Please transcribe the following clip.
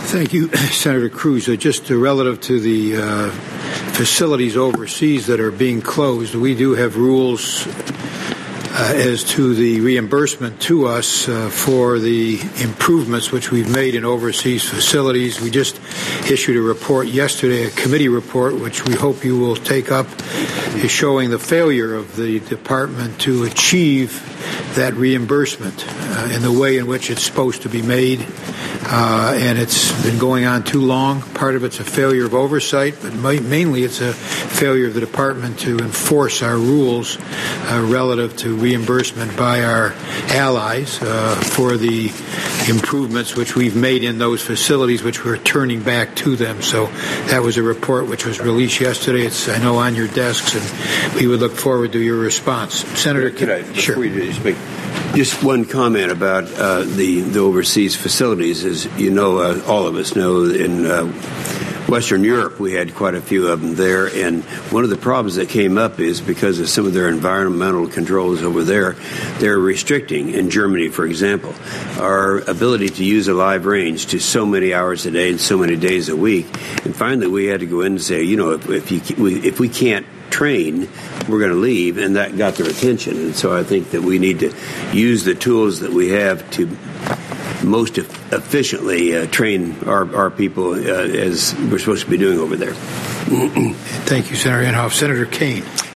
Thank you, Senator Cruz. Just relative to the facilities overseas that are being closed, we do have rules as to the reimbursement to us for the improvements which we've made in overseas facilities. We just issued a report yesterday, a committee report, which we hope you will take up, is showing the failure of the department to achieve that reimbursement in the way in which it's supposed to be made. And it's been going on too long. Part of it's a failure of oversight, but mainly it's a failure of the department to enforce our rules relative to reimbursement by our allies for the improvements which we've made in those facilities, which we're turning back to them. So that was a report which was released yesterday. It's, I know, on your desks, and we would look forward to your response. Senator, sure. Before you speak, just one comment about the overseas facilities. As you know, all of us know, in Western Europe, we had quite a few of them there, and one of the problems that came up is because of some of their environmental controls over there, they're restricting, in Germany, for example, our ability to use a live range to so many hours a day and so many days a week. And finally, we had to go in and say, you know, if we can't train, we're going to leave, and that got their attention. And so I think that we need to use the tools that we have to most efficiently train our people as we're supposed to be doing over there. Thank you, Senator Inhofe. Senator Kaine.